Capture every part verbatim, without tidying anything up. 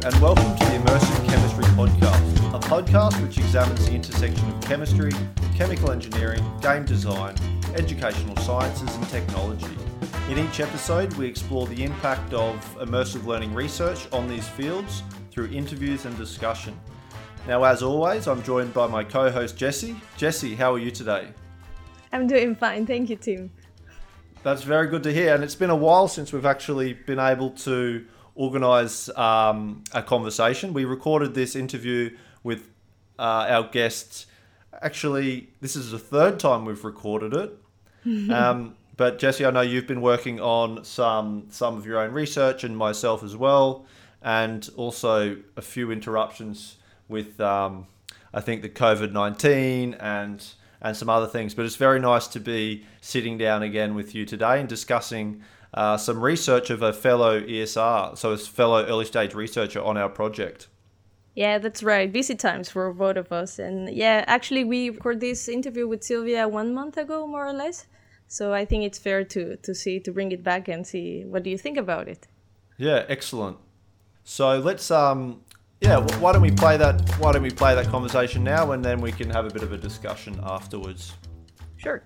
and welcome to the Immersive Chemistry Podcast, a podcast which examines the intersection of chemistry, chemical engineering, game design, educational sciences and technology. In each episode, we explore the impact of immersive learning research on these fields through interviews and discussion. Now, as always, I'm joined by my co-host Jessie. Jessie, how are you today? I'm doing fine, thank you, Tim. That's very good to hear, and it's been a while since we've actually been able to organise um, a conversation. We recorded this interview with uh, our guests. Actually, this is the third time we've recorded it. um, but Jessie, I know you've been working on some some of your own research, and myself as well, and also a few interruptions with, um, I think, the COVID nineteen and and some other things. But it's very nice to be sitting down again with you today and discussing Uh, some research of a fellow E S R, so a fellow early stage researcher on our project. Yeah, that's right. Busy times for both of us. And yeah, actually we recorded this interview with Sylvia one month ago, more or less. So I think it's fair to, to see, to bring it back and see what do you think about it. Yeah, excellent. So let's, um, yeah, why don't we play that, why don't we play that conversation now, and then we can have a bit of a discussion afterwards. Sure.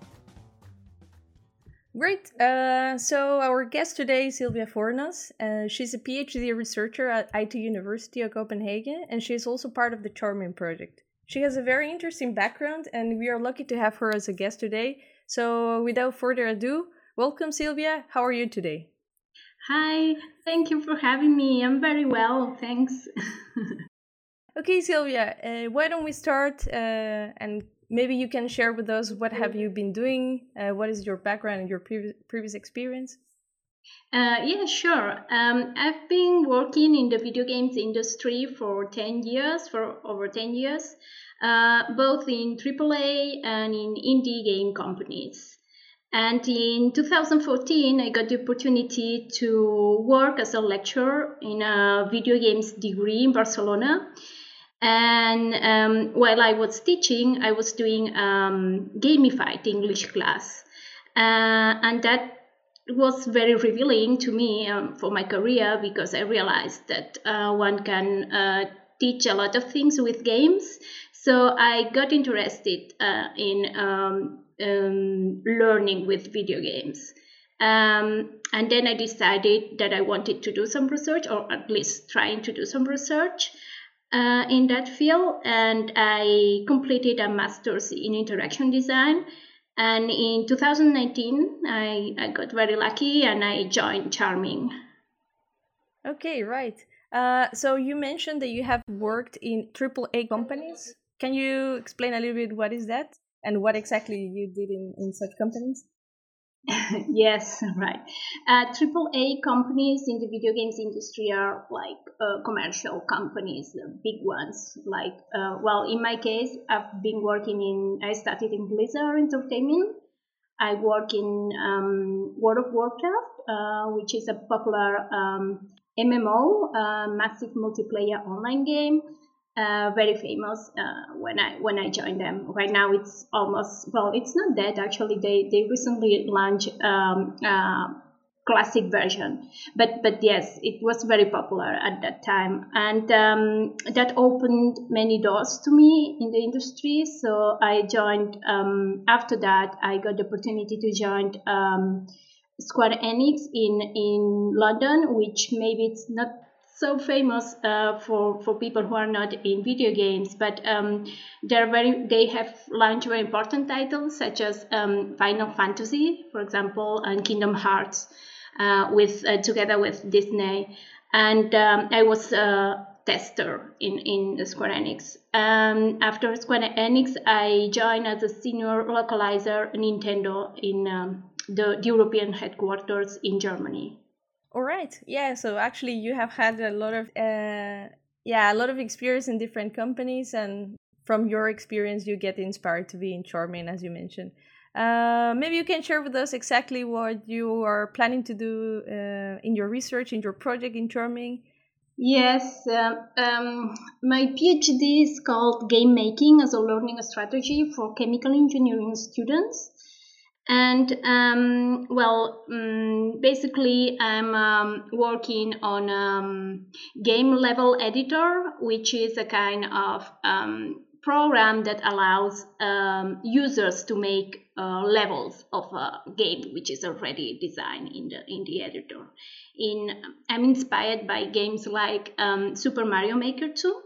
Great. Uh, so our guest today is Sylvia Fornas. Uh, she's a PhD researcher at I T University of Copenhagen, and she is also part of the Charming project. She has a very interesting background, and we are lucky to have her as a guest today. So without further ado, welcome, Sylvia. How are you today? Hi, thank you for having me. I'm very well, thanks. Okay, Sylvia, uh, why don't we start uh, and maybe you can share with us what have you been doing, uh, what is your background and your previous previous experience? Uh, yeah, sure. Um, I've been working in the video games industry for ten years, for over ten years, uh, both in triple A and in indie game companies. And in two thousand fourteen, I got the opportunity to work as a lecturer in a video games degree in Barcelona. And um, while I was teaching, I was doing um, gamified English class. Uh, and that was very revealing to me um, for my career, because I realized that uh, one can uh, teach a lot of things with games. So I got interested uh, in um, um, learning with video games. Um, and then I decided that I wanted to do some research, or at least trying to do some research Uh, in that field, and I completed a master's in interaction design. And in two thousand nineteen, I, I got very lucky and I joined Charming. Okay, right. Uh, so you mentioned that you have worked in triple A companies. Can you explain a little bit what is that and what exactly you did in, in such companies? Yes, right. Uh, triple A companies in the video games industry are like uh, commercial companies, uh, big ones. Like, uh, well, in my case, I've been working in, I started in Blizzard Entertainment. I work in um, World of Warcraft, uh, which is a popular um, M M O, uh, massive multiplayer online game. Uh, very famous uh, when I when I joined them. Right now, it's almost well, it's not dead actually. They they recently launched um, uh, classic version, but but yes, it was very popular at that time, and um, that opened many doors to me in the industry. So I joined. Um, after that, I got the opportunity to join um, Square Enix in in London, which maybe it's not so famous uh, for for people who are not in video games, but um, they're very they have launched very important titles such as um, Final Fantasy, for example, and Kingdom Hearts, uh, with uh, together with Disney. And um, I was a tester in in Square Enix. Um, after Square Enix, I joined as a senior localizer at Nintendo in um, the, the European headquarters in Germany. All right. Yeah. So actually, you have had a lot of, uh, yeah, a lot of experience in different companies, and from your experience, you get inspired to be in Charming, as you mentioned. Uh, maybe you can share with us exactly what you are planning to do uh, in your research, in your project in Charming. Yes, um, um, my PhD is called Game Making as a Learning Strategy for Chemical Engineering Students. And um, well, um, basically, I'm um, working on um, game level editor, which is a kind of um, program that allows um, users to make uh, levels of a game which is already designed in the in the editor. In I'm inspired by games like um, Super Mario Maker two.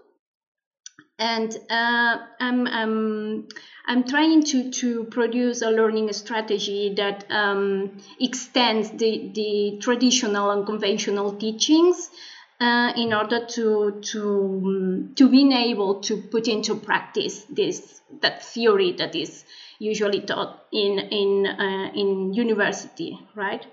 And uh, I'm, I'm, I'm trying to, to produce a learning strategy that um, extends the, the traditional and conventional teachings uh, in order to, to, um, to being able to put into practice this that theory that is usually taught in, in, uh, in university, right?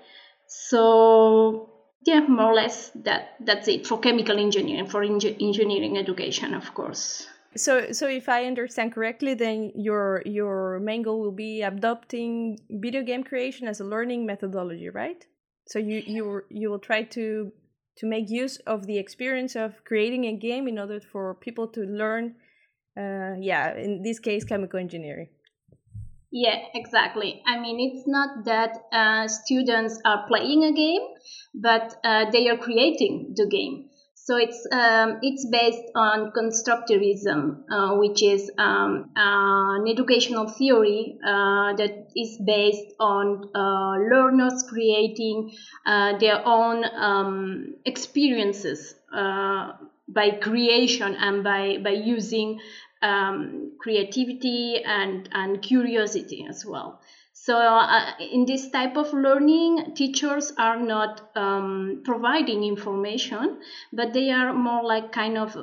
So yeah, more or less that, that's it for chemical engineering, for engineering education, of course. So, so if I understand correctly, then your your main goal will be adopting video game creation as a learning methodology, right? So you you you will try to to make use of the experience of creating a game in order for people to learn, uh, yeah, in this case, chemical engineering. Yeah, exactly. I mean, it's not that uh, students are playing a game, but uh, they are creating the game. So it's um, it's based on constructivism, uh, which is um, uh, an educational theory uh, that is based on uh, learners creating uh, their own um, experiences uh, by creation and by by using um, creativity and and curiosity as well. So uh, in this type of learning, teachers are not um, providing information, but they are more like kind of,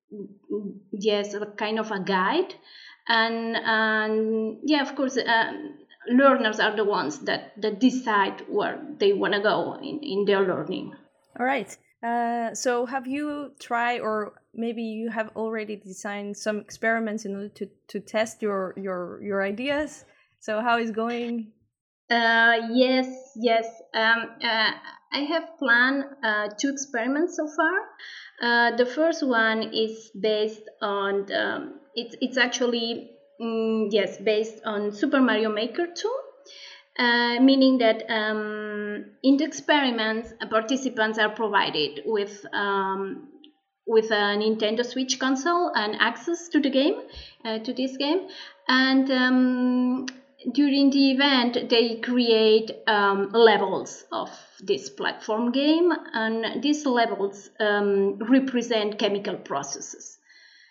yes, kind of a guide. And, and yeah, of course, uh, learners are the ones that, that decide where they want to go in, in their learning. All right. Uh, so have you tried, or maybe you have already designed some experiments in order to, to test your, your, your ideas? So how is going? Uh, yes, yes. Um, uh, I have planned uh, two experiments so far. Uh, the first one is based on um, it's it's actually mm, yes based on Super Mario Maker two. Uh, meaning that um, in the experiments, uh, participants are provided with um, with a Nintendo Switch console and access to the game, uh, to this game, and um, during the event they create um, levels of this platform game, and these levels um, represent chemical processes.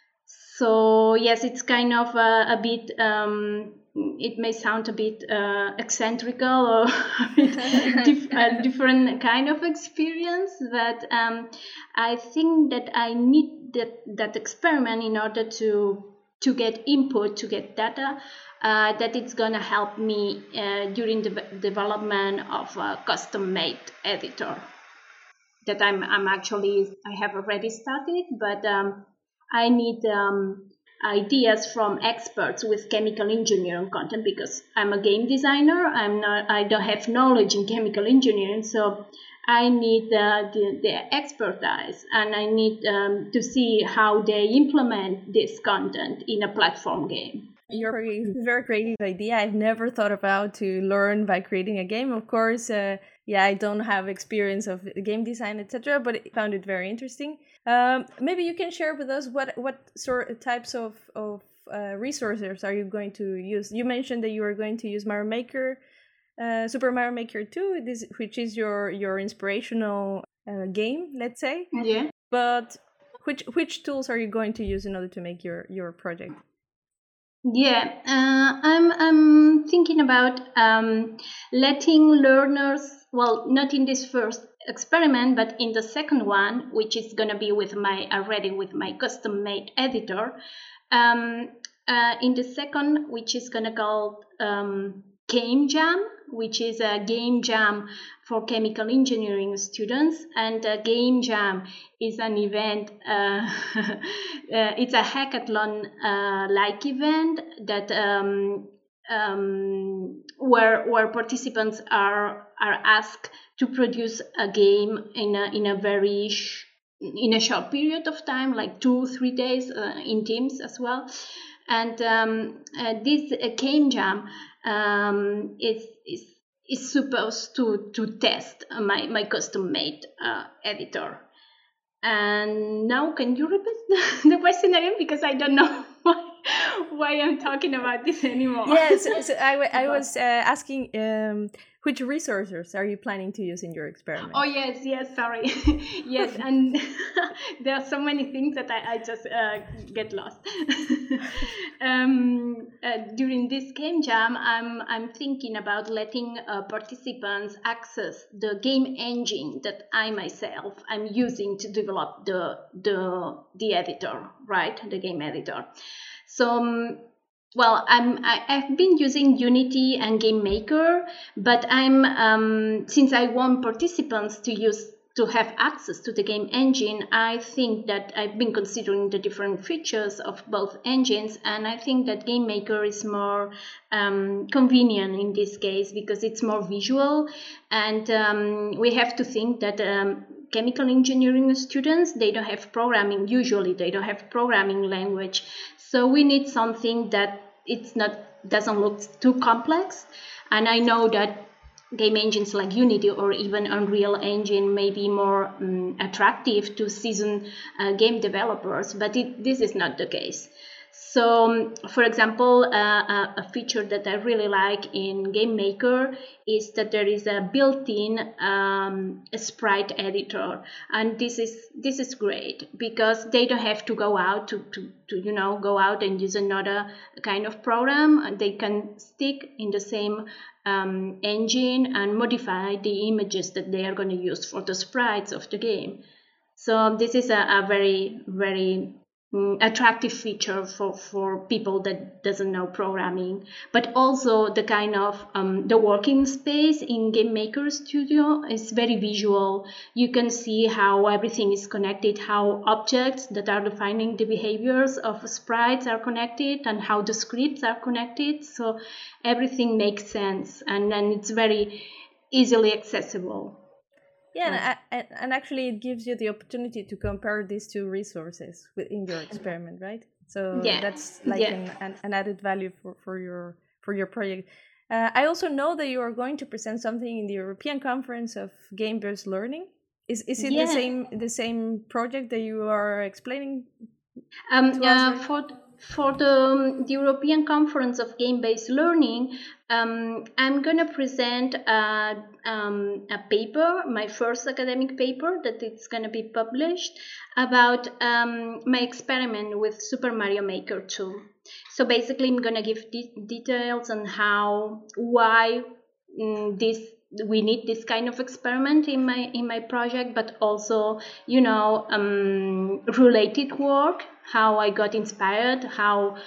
So yes, it's kind of a, a bit. Um, it may sound a bit uh, eccentrical or a, bit dif- a different kind of experience, but um, I think that I need that, that experiment in order to to get input, to get data, uh, that it's gonna help me uh, during the development of a custom-made editor that I'm I'm actually I have already started, but um, I need um, ideas from experts with chemical engineering content because I'm a game designer. I'm not. I don't have knowledge in chemical engineering, so I need uh, the the expertise, and I need um, to see how they implement this content in a platform game. You're a very creative idea. I've never thought about to learn by creating a game. Of course, uh, yeah, I don't have experience of game design, et cetera. But I found it very interesting. Um, maybe you can share with us what what sort of types of of uh, resources are you going to use? You mentioned that you are going to use Mario Maker, uh, Super Mario Maker two, this which is your your inspirational uh, game, let's say. Yeah. But which which tools are you going to use in order to make your your project? Yeah, uh, I'm I'm thinking about um, letting learners, well, not in this first experiment, but in the second one, which is gonna be with my already with my custom-made editor. Um, uh, in the second, which is gonna call um, Game Jam, which is a game jam for chemical engineering students, and a Game Jam is an event. Uh, uh, it's a hackathon-like uh, event that um, um, where where participants are are asked to produce a game in a in a very sh- in a short period of time, like two three days, uh, in teams as well. And um, uh, this uh, Game Jam um, is is is supposed to to test my my custom made uh, editor. And now, can you repeat the, the question again, because I don't know why, why I'm talking about this anymore. Yes, yeah, so, so I, I was uh, asking um, which resources are you planning to use in your experiment? Oh yes, yes, sorry. Yes, and there are so many things that I, I just uh, get lost. um, uh, during this game jam, I'm I'm thinking about letting uh, participants access the game engine that I myself am using to develop the the the editor, right? The game editor. So. Um, Well, I'm, I, I've been using Unity and GameMaker, but I'm um, since I want participants to use to have access to the game engine, I think that I've been considering the different features of both engines, and I think that GameMaker is more um, convenient in this case because it's more visual, and um, we have to think that. Um, chemical engineering students, they don't have programming, usually they don't have programming language. So we need something that it's not doesn't look too complex. And I know that game engines like Unity or even Unreal Engine may be more um, attractive to seasoned uh, game developers, but it, this is not the case. So, um, for example, uh, a feature that I really like in GameMaker is that there is a built-in um, sprite editor, and this is this is great because they don't have to go out to, to, to you know go out and use another kind of program. They can stick in the same um, engine and modify the images that they are going to use for the sprites of the game. So this is a, a very very attractive feature for, for people that doesn't know programming, but also the kind of um, the working space in GameMaker Studio is very visual. You can see how everything is connected, how objects that are defining the behaviors of sprites are connected and how the scripts are connected. So everything makes sense, and then it's very easily accessible. Yeah, and, and actually it gives you the opportunity to compare these two resources within your experiment, right? So yeah. that's like yeah. an, an, an added value for, for your for your project. Uh, I also know that you are going to present something in the European Conference of Game-Based Learning. Is is it yeah. the same the same project that you are explaining? Um, uh, for for the, the European Conference of Game-Based Learning, um, I'm going to present a, um, a paper, my first academic paper that it's going to be published about um, my experiment with Super Mario Maker two. So basically, I'm going to give de- details on how, why um, this we need this kind of experiment in my in my project, but also, you know, um, related work, how I got inspired, how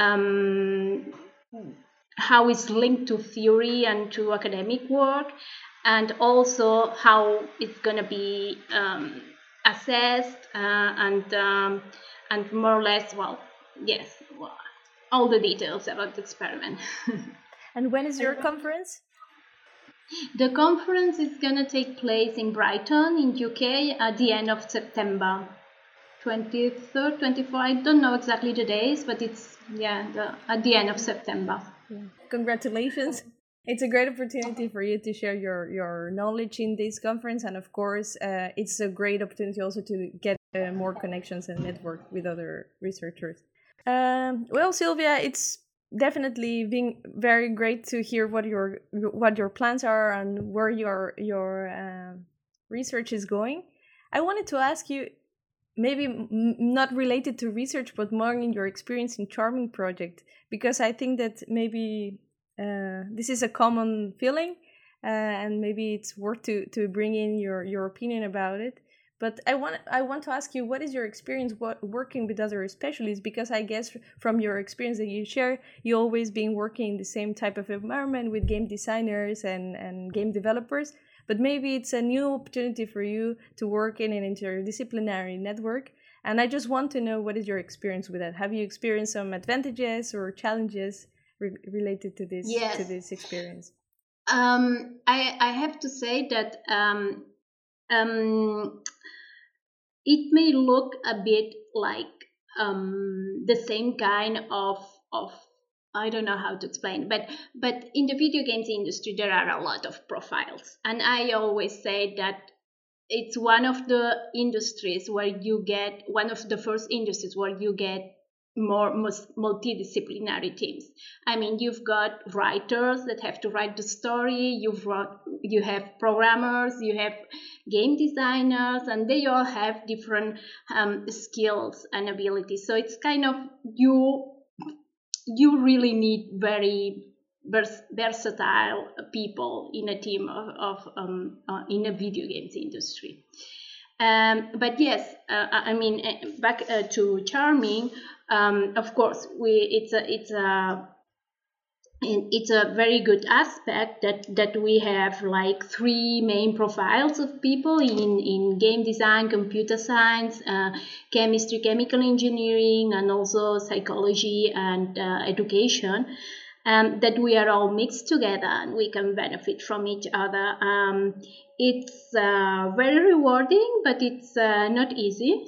um, how it's linked to theory and to academic work, and also how it's going to be um, assessed uh, and um, and more or less, well, yes, well, all the details about the experiment. And when is your conference? The conference is going to take place in Brighton, in U K, at the end of September. twenty-third, twenty-fourth, I don't know exactly the days, but it's, yeah, the, at the end of September. Yeah. Congratulations. It's a great opportunity for you to share your, your knowledge in this conference. And of course, uh, it's a great opportunity also to get uh, more connections and network with other researchers. Um, well, Sylvia, it's definitely being very great to hear what your what your plans are and where your your uh, research is going. I wanted to ask you, maybe m- not related to research, but more in your experience in Charming project, because I think that maybe uh, this is a common feeling, uh, and maybe it's worth to to bring in your your opinion about it. But I want I want to ask you, what is your experience what, working with other specialists? Because I guess from your experience that you share, you always been working in the same type of environment with game designers and, and game developers. But maybe it's a new opportunity for you to work in an interdisciplinary network. And I just want to know, what is your experience with that? Have you experienced some advantages or challenges re- related to this yes. to this experience? Um, I I have to say that. Um, um, It may look a bit like um, the same kind of of I don't know how to explain, but but in the video games industry there are a lot of profiles, and I always say that it's one of the industries where you get one of the first industries where you get more multidisciplinary teams. I mean, you've got writers that have to write the story, you've wrote, you have programmers, you have game designers, and they all have different um, skills and abilities. So it's kind of you you really need very vers- versatile people in a team of, of um, uh, in a video games industry. Um, but yes, uh, I mean, back uh, to Charming. Um, of course, we it's a it's a it's a very good aspect that that we have like three main profiles of people in in game design, computer science, uh, chemistry, chemical engineering, and also psychology and uh, education. Um, that we are all mixed together and we can benefit from each other. Um, it's uh, very rewarding, but it's uh, not easy,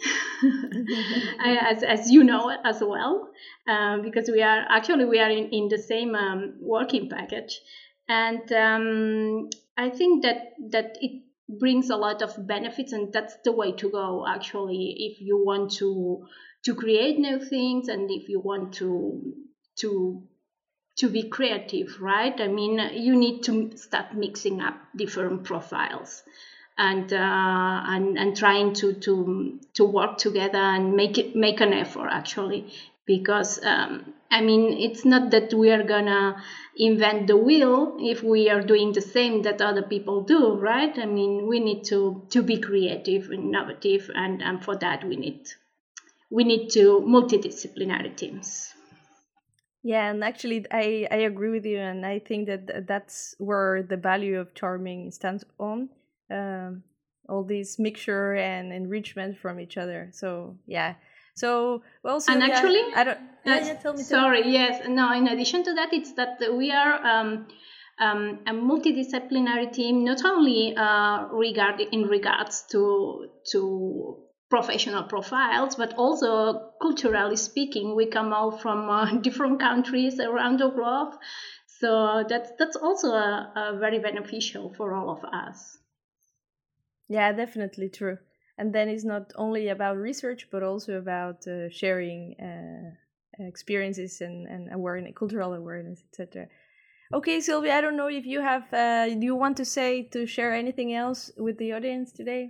as, as you know as well, um, because we are actually we are in, in the same um, working package. And um, I think that that it brings a lot of benefits, and that's the way to go, actually, if you want to to create new things and if you want to to to be creative, right? I mean, you need to start mixing up different profiles and uh, and and trying to to to work together and make it make an effort, actually, because um, I mean, it's not that we are gonna invent the wheel if we are doing the same that other people do, right? I mean, we need to to be creative, innovative, and and for that we need we need to multidisciplinary teams. Yeah, and actually, I, I agree with you, and I think that that's where the value of Charming stands on, um, all this mixture and enrichment from each other. So yeah, so well, so and yeah, actually, I don't. Yeah, uh, yeah, tell me. Sorry, tell me. yes, no. In addition to that, it's that we are um, um, a multidisciplinary team, not only uh, regard in regards to to. professional profiles, but also culturally speaking, we come all from uh, different countries around the globe. So that's that's also a, a very beneficial for all of us. Yeah, definitely true. And then it's not only about research, but also about uh, sharing uh, experiences and, and awareness, cultural awareness, et cetera. Okay, Sylvia, I don't know if you have, uh, do you want to say, to share anything else with the audience today?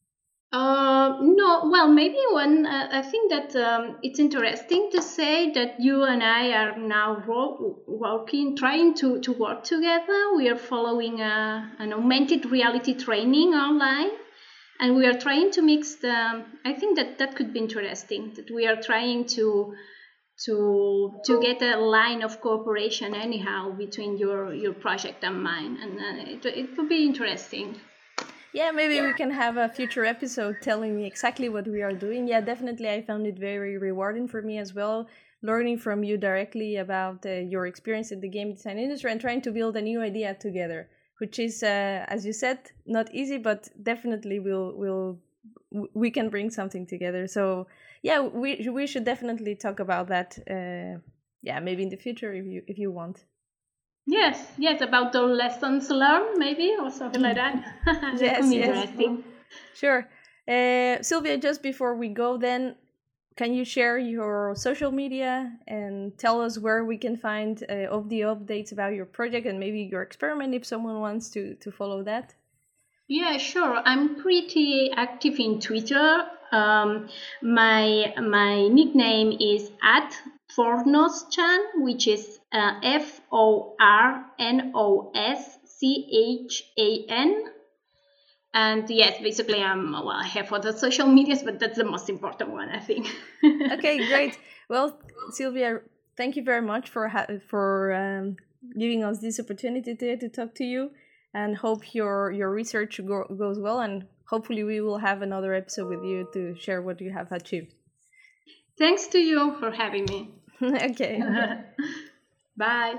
Uh, no, well, maybe one, uh, I think that um, it's interesting to say that you and I are now ro- working, trying to, to work together. We are following a, an augmented reality training online, and we are trying to mix the, I think that that could be interesting, that we are trying to to to get a line of cooperation anyhow between your, your project and mine, and uh, it, it would be interesting. Yeah, maybe we can have a future episode telling me exactly what we are doing. Yeah, definitely. I found it very rewarding for me as well, learning from you directly about uh, your experience in the game design industry and trying to build a new idea together, which is, uh, as you said, not easy, but definitely we'll, we'll, we can bring something together. So yeah, we we should definitely talk about that. Uh, yeah, maybe in the future if you if you want. Yes, yes, about the lessons learned, maybe, or something like that. That yes, could be yes. interesting. Sure. Uh, Sylvia, just before we go then, can you share your social media and tell us where we can find uh, of the updates about your project and maybe your experiment if someone wants to, to follow that? Yeah, sure. I'm pretty active in Twitter. Um, my my nickname is at Fornoschan, which is uh, F O R N O S C H A N. And yes, basically, I'm well, I have other social medias, but that's the most important one, I think. Okay, great. Well, Sylvia, thank you very much for ha- for um, giving us this opportunity today to talk to you, and hope your your research go- goes well, and hopefully we will have another episode with you to share what you have achieved. Thanks to you for having me. Okay. Bye.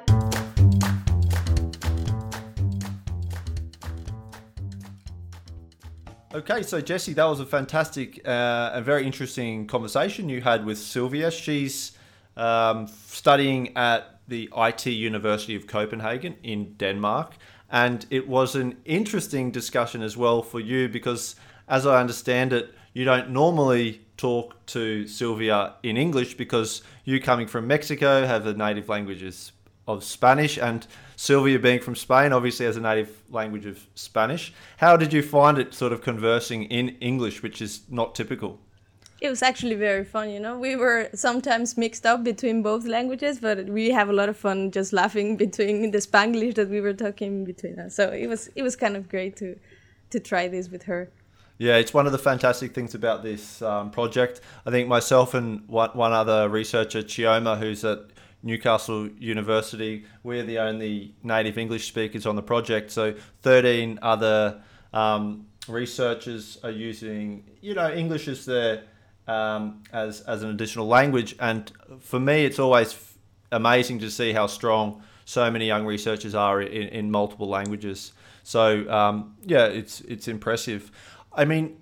Okay, so Jessie, that was a fantastic uh, and very interesting conversation you had with Sylvia. She's um, studying at the I T University of Copenhagen in Denmark. And it was an interesting discussion as well for you because, as I understand it, you don't normally talk to Sylvia in English because you, coming from Mexico, have the native languages of Spanish, and Sylvia, being from Spain, obviously has a native language of Spanish. How did you find it sort of conversing in English, which is not typical? It was actually very fun, you know. We were sometimes mixed up between both languages, but we have a lot of fun just laughing between the Spanglish that we were talking between us. So it was it was kind of great to to try this with her. Yeah, it's one of the fantastic things about this um, project. I think myself and one, one other researcher, Chioma, who's at Newcastle University, we're the only native English speakers on the project. So thirteen other um, researchers are using, you know, English as their um, as as an additional language. And for me, it's always f- amazing to see how strong so many young researchers are in, in multiple languages. So um, yeah, it's it's impressive. I mean,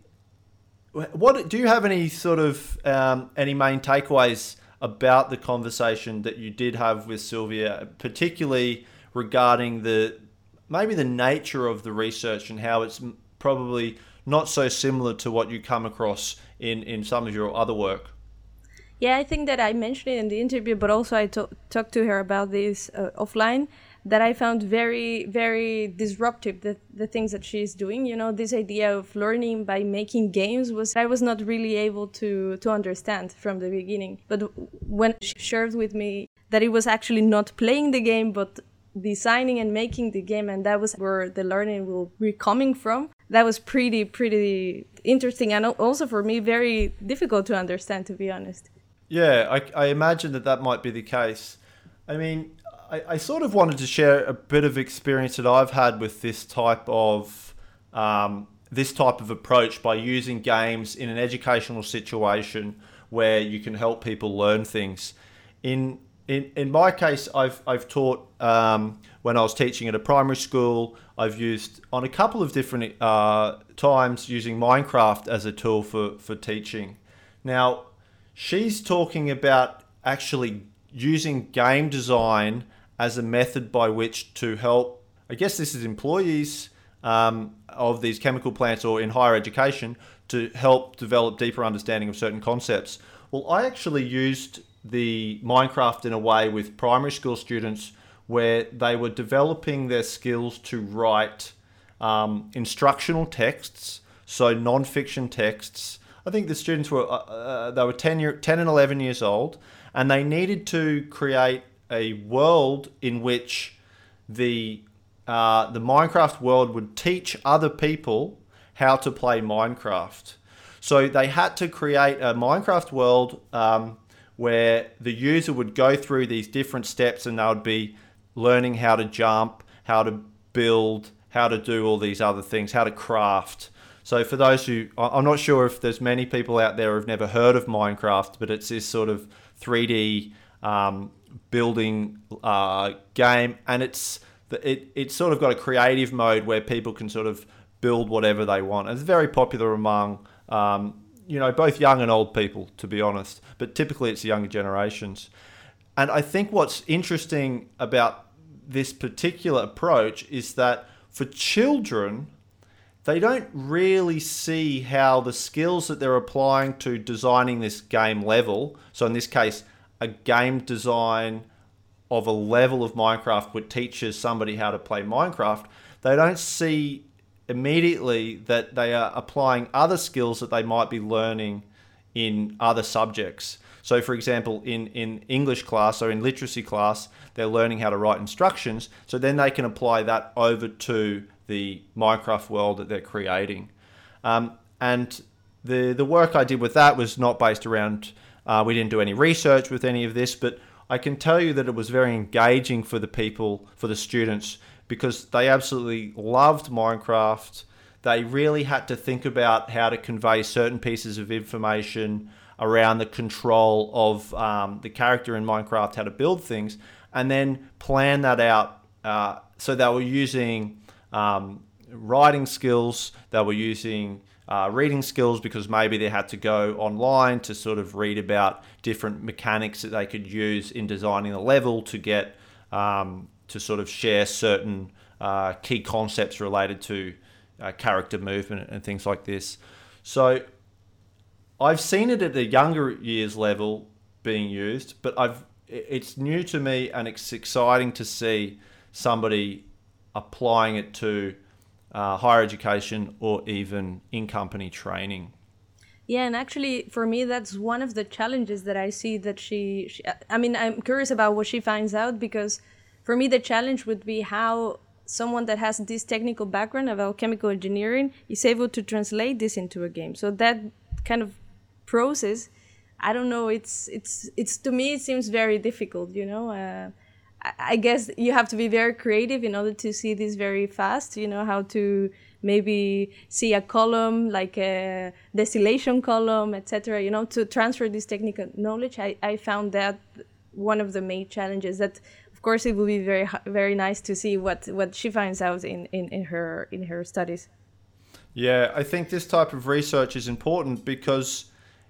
what do you have any sort of um, any main takeaways about the conversation that you did have with Sylvia, particularly regarding the maybe the nature of the research and how it's probably not so similar to what you come across in, in some of your other work? Yeah, I think that I mentioned it in the interview, but also I to- talked to her about this uh, offline, that I found very, very disruptive, the, the things that she's doing. You know, this idea of learning by making games was, I was not really able to, to understand from the beginning. But when she shared with me that it was actually not playing the game, but designing and making the game, and that was where the learning will be coming from, that was pretty, pretty interesting. And also for me, very difficult to understand, to be honest. Yeah, I, I imagine that that might be the case. I mean, I, I sort of wanted to share a bit of experience that I've had with this type of um, this type of approach by using games in an educational situation where you can help people learn things. In in in my case, I've I've taught um, when I was teaching at a primary school. I've used on a couple of different uh, times using Minecraft as a tool for for teaching. Now, she's talking about actually using game design as a method by which to help, I guess this is employees um, of these chemical plants or in higher education, to help develop deeper understanding of certain concepts. Well, I actually used the Minecraft in a way with primary school students where they were developing their skills to write um, instructional texts, so non-fiction texts. I think the students were, uh, uh, they were ten, year, ten and eleven years old, and they needed to create a world in which the uh, the Minecraft world would teach other people how to play Minecraft. So they had to create a Minecraft world um, where the user would go through these different steps, and they would be learning how to jump, how to build, how to do all these other things, how to craft. So for those who, I'm not sure if there's many people out there who've never heard of Minecraft, but it's this sort of three D um, building uh, game, and it's it it's sort of got a creative mode where people can sort of build whatever they want. It's very popular among um, you know both young and old people, to be honest, but typically it's younger generations. And I think what's interesting about this particular approach is that for children, they don't really see how the skills that they're applying to designing this game level, so in this case, a game design of a level of Minecraft which teaches somebody how to play Minecraft, they don't see immediately that they are applying other skills that they might be learning in other subjects. So for example, in, in English class or in literacy class, they're learning how to write instructions, so then they can apply that over to the Minecraft world that they're creating. Um, and the the work I did with that was not based around, uh, we didn't do any research with any of this, but I can tell you that it was very engaging for the people, for the students, because they absolutely loved Minecraft. They really had to think about how to convey certain pieces of information around the control of um, the character in Minecraft, how to build things, and then plan that out. Uh, so they were using um, writing skills. They were using uh, reading skills because maybe they had to go online to sort of read about different mechanics that they could use in designing a level to get um, to sort of share certain uh, key concepts related to uh, character movement and things like this. So I've seen it at the younger years level being used, but I've it's new to me, and it's exciting to see somebody applying it to uh, higher education or even in-company training. Yeah, and actually, for me, that's one of the challenges that I see that she, she... I mean, I'm curious about what she finds out, because for me, the challenge would be how someone that has this technical background about chemical engineering is able to translate this into a game. So that kind of process, I don't know, it's, it's, it's to me, it seems very difficult, you know? Uh, I guess you have to be very creative in order to see this very fast, you know, how to maybe see a column, like a distillation column, et cetera, you know, to transfer this technical knowledge. I, I found that one of the main challenges that, of course, it will be very, very nice to see what, what she finds out in, in, in her, in her studies. Yeah, I think this type of research is important because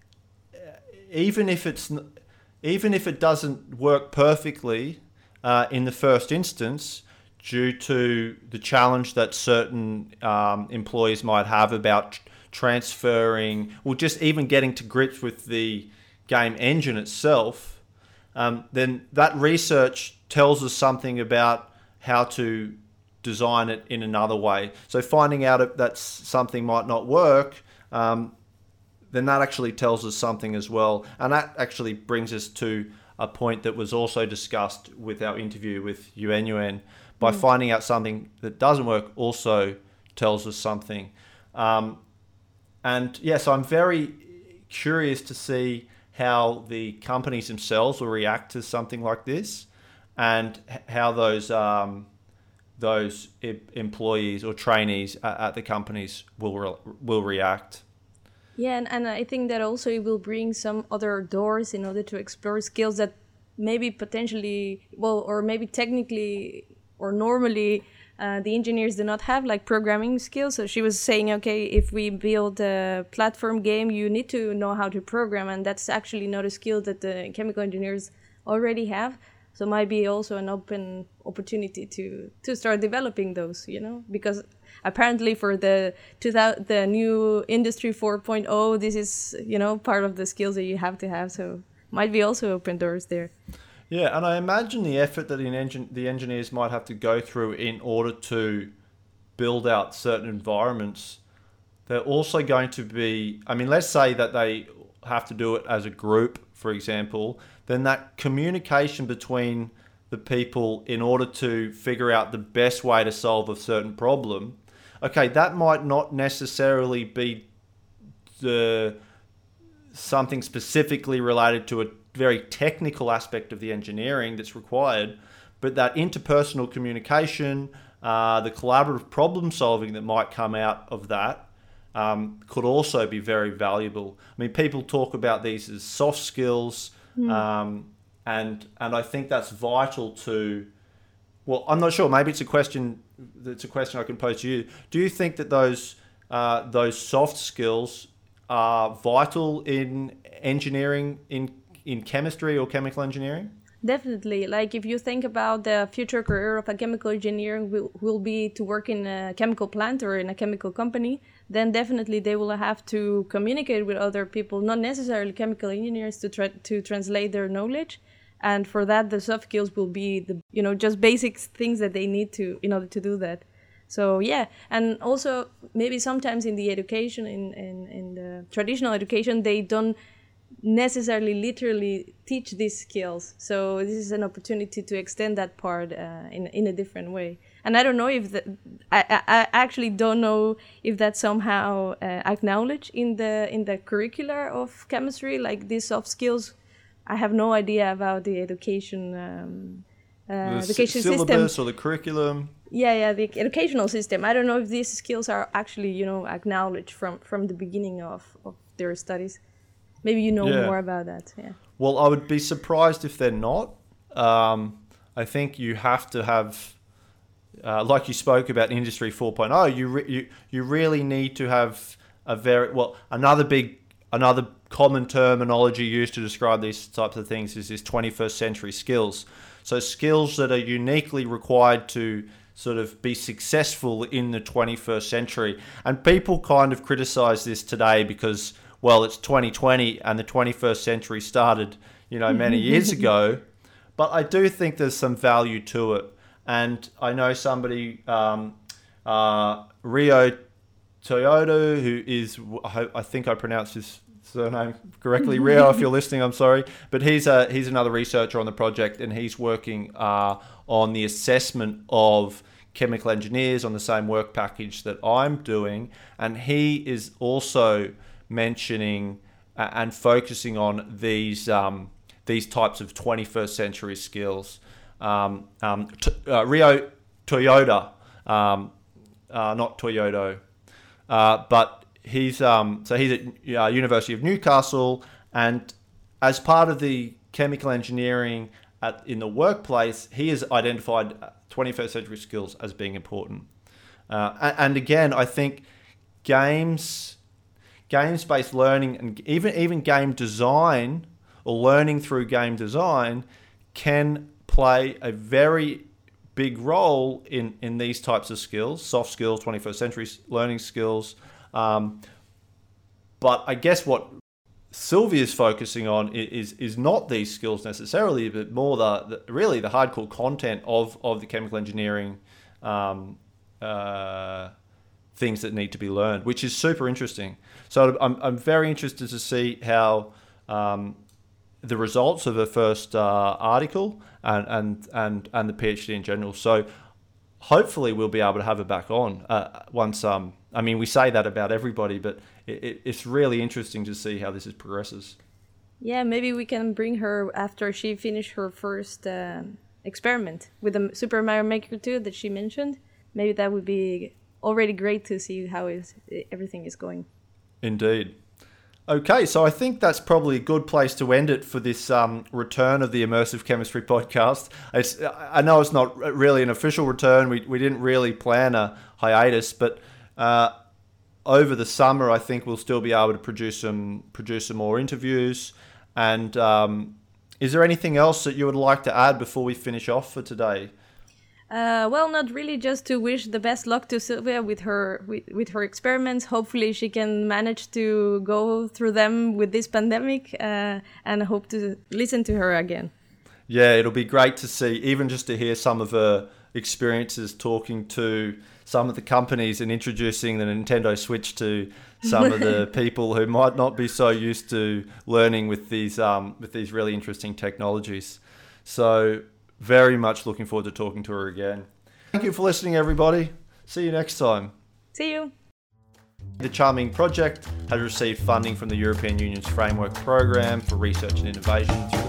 even if it's, even if it doesn't work perfectly, Uh, in the first instance, due to the challenge that certain um, employees might have about tr- transferring, or just even getting to grips with the game engine itself, um, then that research tells us something about how to design it in another way. So finding out if that something might not work, um, then that actually tells us something as well. And that actually brings us to a point that was also discussed with our interview with Yuan Yuan. By mm. finding out something that doesn't work also tells us something. Um, and yes, yeah, so I'm very curious to see how the companies themselves will react to something like this, and how those um, those employees or trainees at the companies will re- will react. Yeah, and, and I think that also it will bring some other doors in order to explore skills that maybe potentially, well, or maybe technically or normally uh, the engineers do not have, like programming skills. So she was saying, okay, if we build a platform game, you need to know how to program, and that's actually not a skill that the chemical engineers already have. So might be also an open opportunity to, to start developing those, you know, because apparently for the two thousand, the new Industry four point oh, this is, you know, part of the skills that you have to have. So might be also open doors there. Yeah, and I imagine the effort that an engin- the engineers might have to go through in order to build out certain environments. They're also going to be, I mean, let's say that they have to do it as a group, for example, then that communication between the people in order to figure out the best way to solve a certain problem, okay, that might not necessarily be the something specifically related to a very technical aspect of the engineering that's required, but that interpersonal communication, uh, the collaborative problem solving that might come out of that um, could also be very valuable. I mean, people talk about these as soft skills, mm. um, and and I think that's vital to. Well, I'm not sure. Maybe it's a question. It's a question I can pose to you. Do you think that those uh, those soft skills are vital in engineering, in in chemistry or chemical engineering? Definitely. Like if you think about the future career of a chemical engineer will, will be to work in a chemical plant or in a chemical company, then definitely they will have to communicate with other people, not necessarily chemical engineers, to try to translate their knowledge. And for that, the soft skills will be the, you know, just basic things that they need to in order to do that. So yeah, and also maybe sometimes in the education, in, in, in the traditional education, they don't necessarily literally teach these skills. So this is an opportunity to extend that part uh, in in a different way. And I don't know if the, I, I actually don't know if that's somehow uh, acknowledged in the in the curricula of chemistry, like these soft skills. I have no idea about the education um, uh, the education syllabus system. Syllabus or the curriculum. Yeah, yeah, the educational system. I don't know if these skills are actually, you know, acknowledged from, from the beginning of, of their studies. Maybe you know yeah. more about that. Yeah. Well, I would be surprised if they're not. Um, I think you have to have uh, like you spoke about Industry four point oh, you re- you you really need to have a very well another big another common terminology used to describe these types of things is this twenty-first century skills. So skills that are uniquely required to sort of be successful in the twenty-first century. And people kind of criticize this today because, well, it's twenty twenty and the twenty-first century started, you know, many years ago. But I do think there's some value to it. And I know somebody, um, uh, Rio Toyoda, who is, I think I pronounced his surname correctly. Rio, if you're listening, I'm sorry. But he's a, he's another researcher on the project, and he's working uh, on the assessment of chemical engineers on the same work package that I'm doing. And he is also mentioning uh, and focusing on these um, these types of twenty-first century skills. Um, um, t- uh, Rio Toyoda, um, uh, not Toyota, uh, but he's um, so he's at uh, University of Newcastle, and as part of the chemical engineering at, in the workplace, he has identified twenty-first century skills as being important. Uh, and, and again, I think games, games-based learning, and even even game design or learning through game design can play a very big role in, in these types of skills, soft skills, twenty-first century learning skills. Um, but I guess what Sylvia's focusing on is is not these skills necessarily, but more the, the really the hardcore content of, of the chemical engineering um, uh, things that need to be learned, which is super interesting. So I'm I'm very interested to see how um, the results of the first uh, article and, and and and the PhD in general. So hopefully we'll be able to have her back on uh, once. Um, I mean, we say that about everybody, but it, it, it's really interesting to see how this is progresses. Yeah, maybe we can bring her after she finished her first uh, experiment with the Super Mario Maker two that she mentioned. Maybe that would be already great to see how is everything is going. Indeed. Okay, so I think that's probably a good place to end it for this um, return of the Immersive Chemistry podcast. It's, I know it's not really an official return. We we didn't really plan a hiatus, but uh, over the summer, I think we'll still be able to produce some produce some more interviews. And um, is there anything else that you would like to add before we finish off for today? Uh, well, not really. Just to wish the best luck to Sylvia with her with, with her experiments. Hopefully, she can manage to go through them with this pandemic, uh, and I hope to listen to her again. Yeah, it'll be great to see, even just to hear some of her experiences talking to some of the companies and introducing the Nintendo Switch to some of the people who might not be so used to learning with these um, with these really interesting technologies. So, very much looking forward to talking to her again. Thank you for listening, everybody. See you next time. See you. The Charming Project has received funding from the European Union's Framework Programme for Research and Innovation through